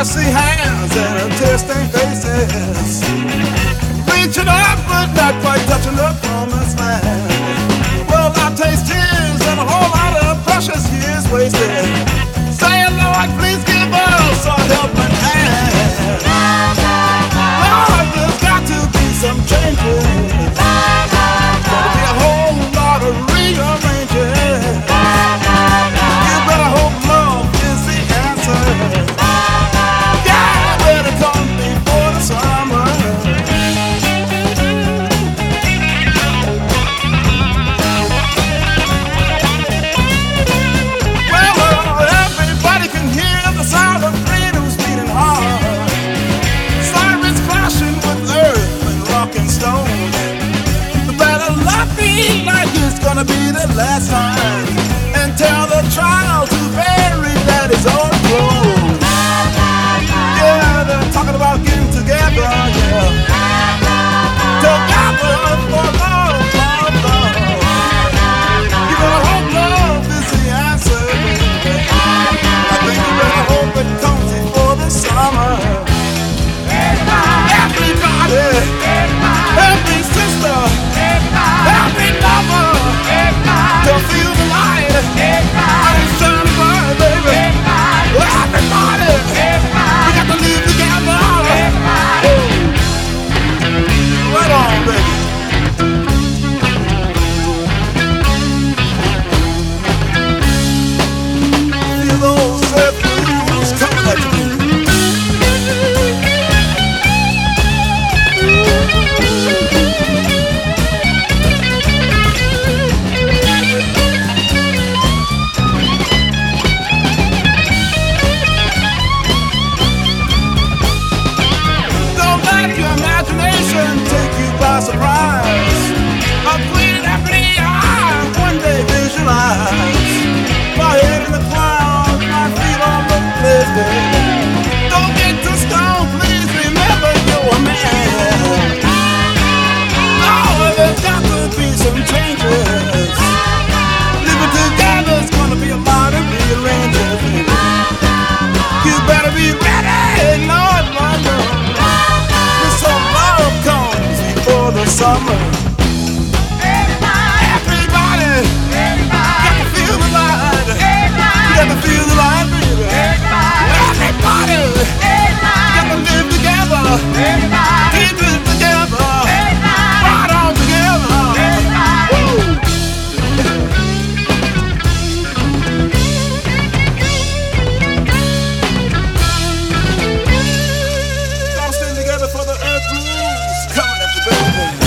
see hands and testing faces, reaching up but not quite touching the promised land. Well, I taste tears and a whole lot of precious years wasted, saying, Lord, please give us a helping hand. Lord, there's got to be some changes. Gotta be a whole lot of rearranging. You better hope love is the answer. Yeah, better come before the summer. Well, everybody can hear the sound of freedom's beating hard. Sirens clashing with earth and rock and stone. The better love me like it's gonna be the last time, and tell the child to bury daddy's old clothes. Yeah, they're talking about getting together, yeah. Together for love, love, love. You better hope love is the answer, baby. I think you better hope it comes before the summer. Everybody, every sister, every lover, to feel the light, and shine bright, baby. Everybody, we got to live together. Right on, baby. Feel those sad blues coming at you. Don't let your imagination take you by surprise. A queen after the eye, one day visualize. My head in the clouds, my feet on the blizzard. Don't get too stoned, please remember you're a man. Oh, there's got to be some changes. Living together's gonna be a lot of rearranging. You better be ready, Lord, Lord, Lord. This whole love comes before the summer. Everybody, got to feel the light. You got to feel the light, baby. Everybody, got to live together. Keep it together. Right on together. Woo. Y'all stand together for the earth blues coming at you, baby.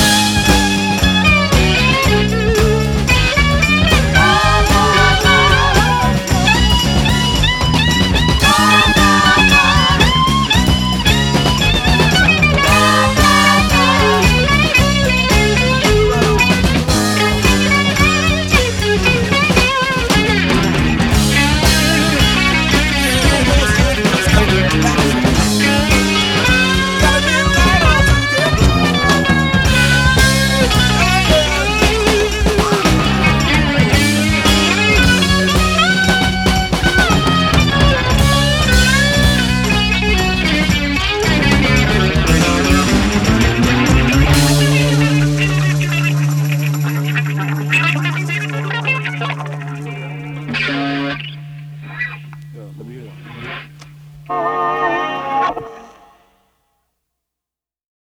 Yeah, let me hear that.